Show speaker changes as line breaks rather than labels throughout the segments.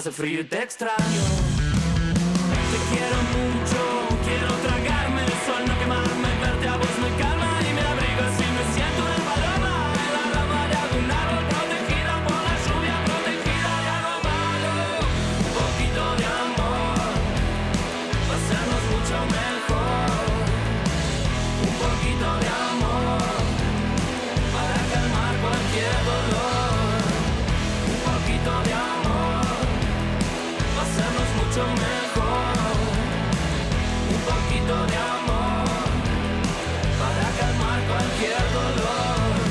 hace frío y te extraño. Te quiero mucho, quiero tragarme el sol, no quemarme, verte a vos me calma y me abriga si me siento una paloma en la rama de algún árbol, protegida por la lluvia, protegida de algo malo. Un poquito de amor va a hacernos mucho mejor. Un poquito de amor para calmar cualquier dolor. Un poquito de amor va a hacernos mucho mejor. Un poquito de amor para calmar cualquier dolor.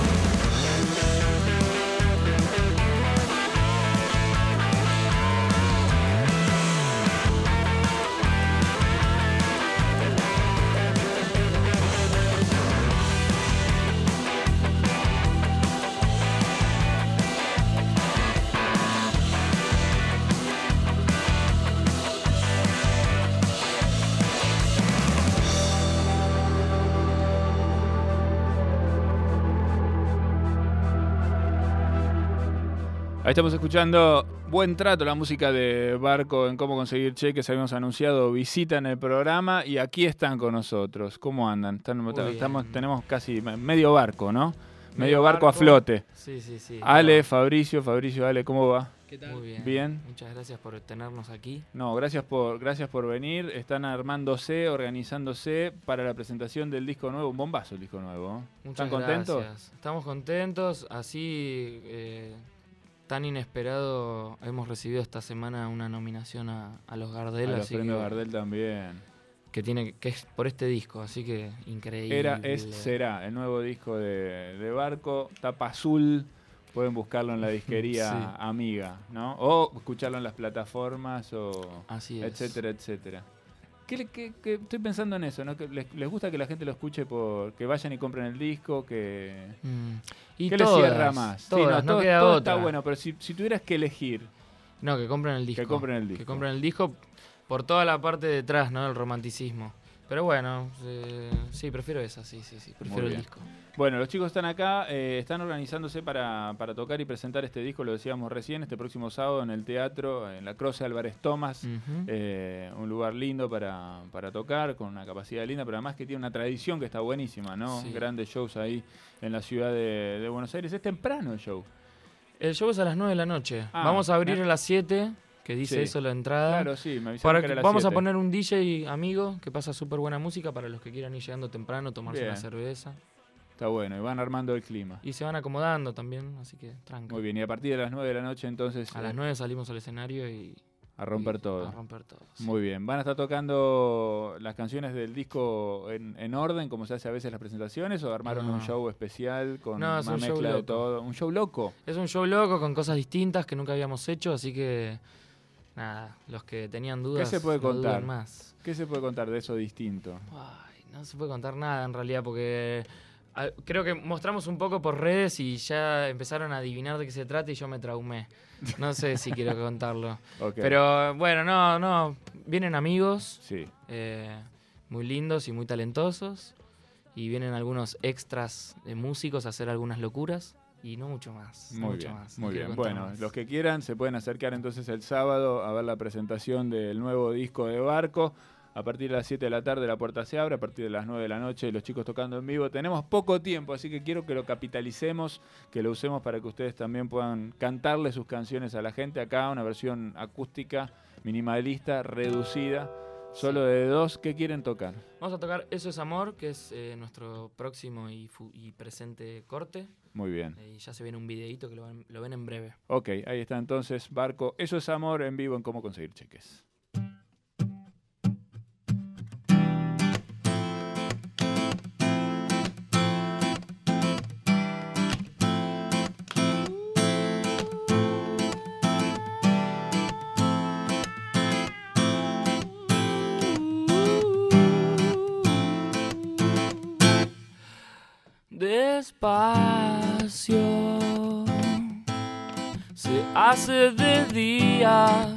Ahí estamos escuchando Buen Trato, la música de Barco en Cómo Conseguir Cheques. Habíamos anunciado visita en el programa y aquí están con nosotros. ¿Cómo andan? Tenemos casi medio barco, ¿no? Medio barco a flote.
Sí.
Ale, Fabricio, Ale, ¿cómo va?
¿Qué tal?
Muy bien.
Muchas gracias por tenernos aquí.
No, gracias por venir. Están armándose, organizándose para la presentación del disco nuevo. Un bombazo el disco nuevo.
Muchas
¿Están contentos?
Gracias. Estamos contentos. Así, tan inesperado, hemos recibido esta semana una nominación a los Gardel.
A los premios Gardel también.
Que es por este disco, así que increíble.
Será, el nuevo disco de Barco, tapa azul. Pueden buscarlo en la disquería
Sí.
amiga, ¿no? O escucharlo en las plataformas,
Así es.
etcétera. ¿Qué estoy pensando en eso, ¿no? Que les gusta que la gente lo escuche, que vayan y compren el disco,
Y
¿qué
todas,
les cierra más?
Todas,
Sí,
no queda
todo
otra.
está bueno, pero si tuvieras que elegir,
No, que compren el disco.
Que compren el disco.
Que compren el disco por toda la parte de detrás, ¿no? El romanticismo. Pero bueno, sí, prefiero esa, sí. Prefiero el
bien.
disco.
Bueno, los chicos están acá, están organizándose para tocar y presentar este disco, lo decíamos recién, este próximo sábado en el teatro, en la Croce Álvarez Tomás, un lugar lindo para tocar, con una capacidad linda, pero además que tiene una tradición que está buenísima, ¿no?
Sí.
Grandes shows ahí en la ciudad de Buenos Aires. Es temprano el show.
El show es a las 9 de la noche.
Ah,
Vamos a abrir a las 7, que dice
Sí.
eso la entrada.
Claro, sí, me avisaron que era a las
Vamos
7.
a poner un DJ amigo que pasa súper buena música para los que quieran ir llegando temprano, tomarse
Bien.
una cerveza.
Está bueno, y van armando el clima.
Y se van acomodando también, así que tranca.
Muy bien, y a partir de las 9 de la noche entonces
A las 9 salimos al escenario y
a romper
y
todo.
A romper todo. Sí.
Muy bien, van a estar tocando las canciones del disco en orden, como se hace a veces las presentaciones, o armaron un show especial con
No, es
una
un show
mezcla de
loco.
todo. ¿Un show loco?
Es un show loco con cosas distintas que nunca habíamos hecho, así que nada, los que tenían dudas
¿Qué se puede
no duden
contar?
más.
¿Qué se puede contar de eso distinto?
Ay, no se puede contar nada en realidad porque creo que mostramos un poco por redes y ya empezaron a adivinar de qué se trata y yo me traumé. No sé si quiero contarlo.
Okay.
Pero bueno, no. Vienen amigos
Sí.
muy lindos y muy talentosos y vienen algunos extras de músicos a hacer algunas locuras y no mucho más.
Muy
No quiero
bien.
contar
Bueno,
más.
los que quieran se pueden acercar entonces el sábado a ver la presentación del nuevo disco de Barco. A partir de las 7 de la tarde la puerta se abre, a partir de las 9 de la noche los chicos tocando en vivo. Tenemos poco tiempo, así que quiero que lo capitalicemos, que lo usemos para que ustedes también puedan cantarle sus canciones a la gente. Acá una versión acústica, minimalista, reducida, solo de 2. ¿Qué quieren tocar?
Vamos a tocar Eso es Amor, que es nuestro próximo y presente corte.
Muy bien.
Y ya se viene un videíto que lo ven en breve.
Ok, ahí está entonces Barco. Eso es Amor en vivo en Cómo Conseguir Cheques.
Despacio se hace de día.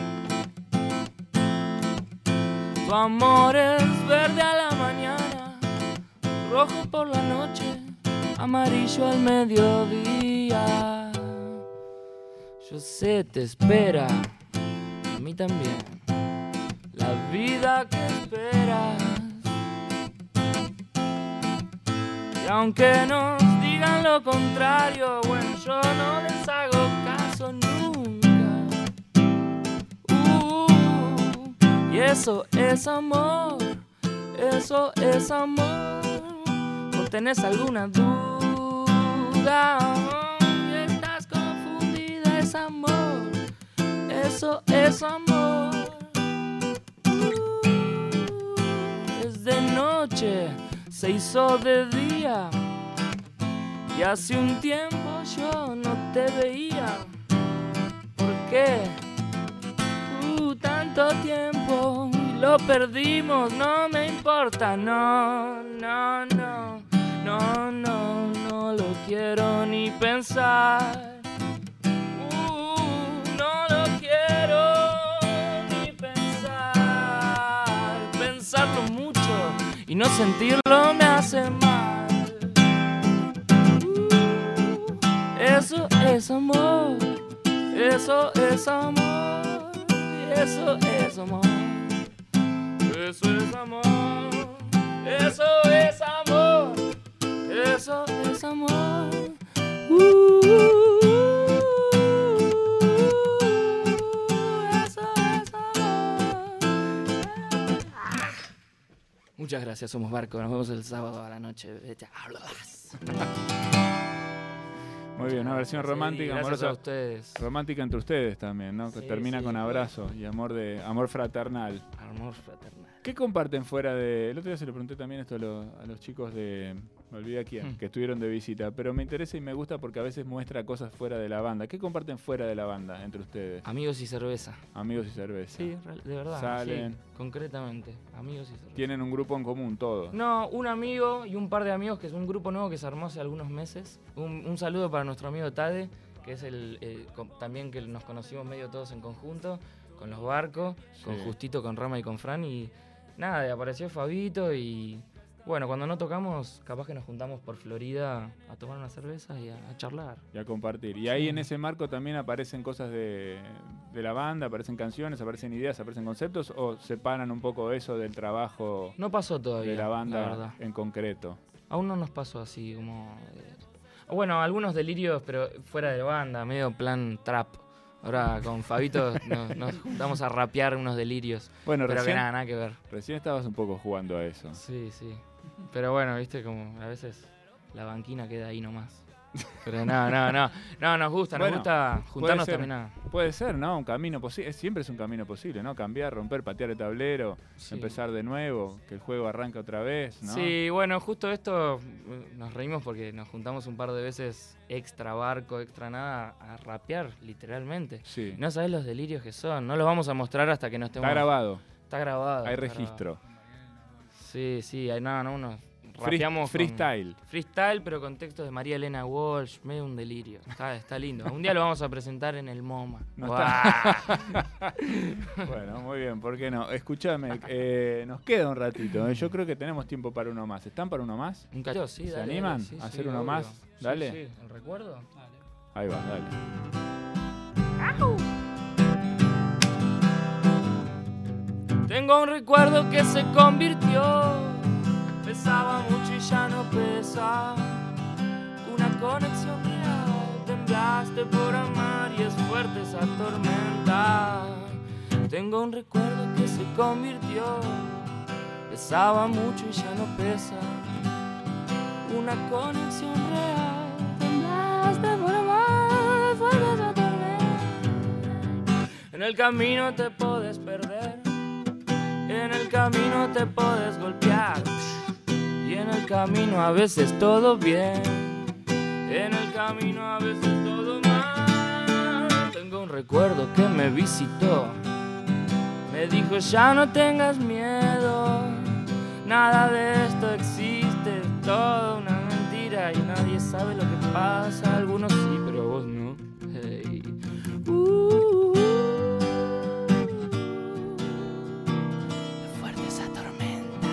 Tu amor es verde a la mañana, rojo por la noche, amarillo al mediodía. Yo sé, te espera mí también. La vida que esperas. Y aunque nos digan lo contrario, bueno, yo no les hago caso nunca. Y eso es amor, eso es amor. ¿O tenés alguna duda? Y estás confundida, es amor, eso es amor. Es de noche, se hizo de día, y hace un tiempo yo no te veía. ¿Por qué? Tanto tiempo y lo perdimos, no me importa, no, no, no, no, no, no lo quiero ni pensar. No lo quiero ni pensar. Pensarlo mucho y no sentirlo me hace mal. Eso es amor, eso es amor. Eso es amor, eso es amor, eso es amor, eso es amor. Eso es amor. Muchas gracias, somos Barco. Nos vemos el sábado a la noche. Vete a hablas.
Muy bien, una versión romántica,
gracias
amorosa,
a ustedes.
romántica entre ustedes también, ¿no? Que
Sí,
termina
sí,
con
claro.
abrazos y amor fraternal.
Amor fraternal.
¿Qué comparten fuera de...? El otro día se lo pregunté también esto a los chicos de... Me olvidé a quién, que estuvieron de visita, pero me interesa y me gusta porque a veces muestra cosas fuera de la banda. ¿Qué comparten fuera de la banda entre ustedes?
Amigos y cerveza.
Amigos y cerveza.
Sí, de verdad.
Salen.
Sí, concretamente. Amigos y cerveza.
Tienen un grupo en común todos.
No, un amigo y un par de amigos, que es un grupo nuevo que se armó hace algunos meses. Un saludo para nuestro amigo Tade, que es también que nos conocimos medio todos en conjunto, con los Barcos, con
Sí.
Justito, con Rama y con Fran. Y nada, apareció Fabito y... Bueno, cuando no tocamos, capaz que nos juntamos por Florida a tomar unas cervezas y a charlar.
Y a compartir. Y ahí en ese marco también aparecen cosas de la banda, aparecen canciones, aparecen ideas, aparecen conceptos, o separan un poco eso del trabajo
No pasó todavía,
de la banda
verdad.
en concreto.
Aún no nos pasó así como... Bueno, algunos delirios, pero fuera de banda, medio plan trap. Ahora con Fabito nos juntamos a rapear unos delirios.
Bueno,
Pero que nada que ver.
recién estabas un poco jugando a eso.
Sí, sí. Pero bueno, viste, como a veces la banquina queda ahí nomás. Pero no, nos gusta
Bueno,
juntarnos
ser.
también a...
Puede ser, ¿no? Un camino posible. Siempre es un camino posible, ¿no? Cambiar, romper, patear el tablero,
Sí.
empezar de nuevo, que el juego arranque otra vez, ¿no?
Sí, bueno, justo esto nos reímos porque nos juntamos un par de veces extra Barco, extra nada, a rapear, literalmente.
Sí.
No sabés los delirios que son, no los vamos a mostrar hasta que no estemos...
Está grabado,
Está grabado.
hay
está
registro.
grabado. Sí, hay unos... Rapeamos con-
Freestyle.
Freestyle, pero con textos de María Elena Walsh, medio un delirio. Está lindo. Un día lo vamos a presentar en el MoMA.
No
¡Guau!
Bueno, muy bien, ¿por qué no? Escúchame, nos queda un ratito. Yo creo que tenemos tiempo para uno más. ¿Están para uno más?
Un cachito, sí,
¿Se
dale,
animan
dale, sí,
a hacer
sí,
uno
obvio.
más?
Sí,
Dale.
Sí, ¿el recuerdo?
Ahí va, dale.
Tengo un recuerdo que se convirtió, pesaba mucho y ya no pesa. Una conexión real, temblaste por amar y es fuerte esa tormenta. Tengo un recuerdo que se convirtió, pesaba mucho y ya no pesa. Una conexión real, temblaste por amar, fuerte esa tormenta. En el camino te puedes perder, en el camino te puedes golpear, y en el camino a veces todo bien, en el camino a veces todo mal. Tengo un recuerdo que me visitó, me dijo ya no tengas miedo, nada de esto existe, es toda una mentira y nadie sabe lo que pasa, algunos sí, pero vos no. Hey. Fuerte esa tormenta.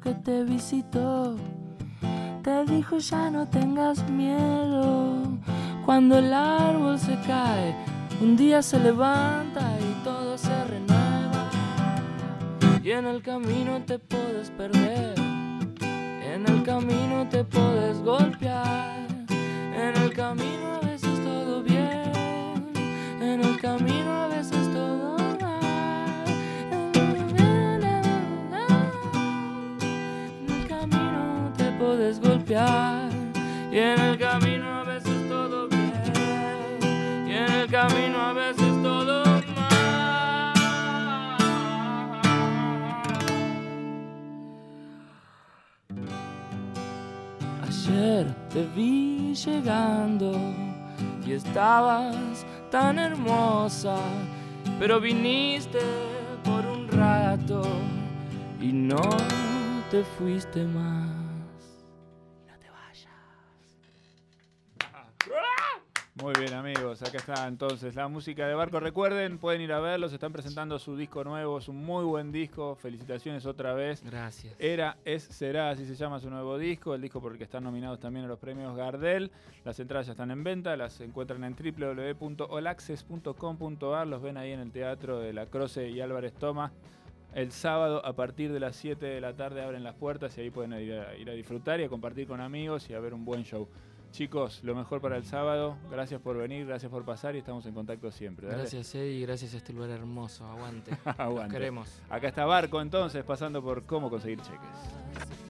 que te visitó te dijo ya no tengas miedo. Cuando el árbol se cae, un día se levanta y todo se renueva. Y en el camino te puedes perder, en el camino te puedes golpear, en el camino a veces todo bien, en el camino a veces todo mal, en el camino te puedes golpear y en el camino a veces todo bien y en el camino a veces todo mal. Ayer te vi llegando y estabas tan hermosa, pero viniste por un rato y no te fuiste más. No te vayas.
Muy bien, amigos, acá está entonces la música de Barco. Recuerden, pueden ir a verlos, están presentando su disco nuevo, es un muy buen disco. Felicitaciones otra vez.
Gracias.
Era, es, será, así se llama su nuevo disco, el disco por el que están nominados también a los premios Gardel. Las entradas ya están en venta, las encuentran en www.olaccess.com.ar, los ven ahí en el Teatro de la Croce y Álvarez Thomas. El sábado a partir de las 7 de la tarde abren las puertas y ahí pueden ir a disfrutar y a compartir con amigos y a ver un buen show. Chicos, lo mejor para el sábado. Gracias por venir, gracias por pasar y estamos en contacto siempre. ¿Dale?
Gracias, Eddie, gracias a este lugar hermoso. Aguante.
Aguante.
Nos queremos.
Acá está Barco entonces pasando por cómo conseguir cheques.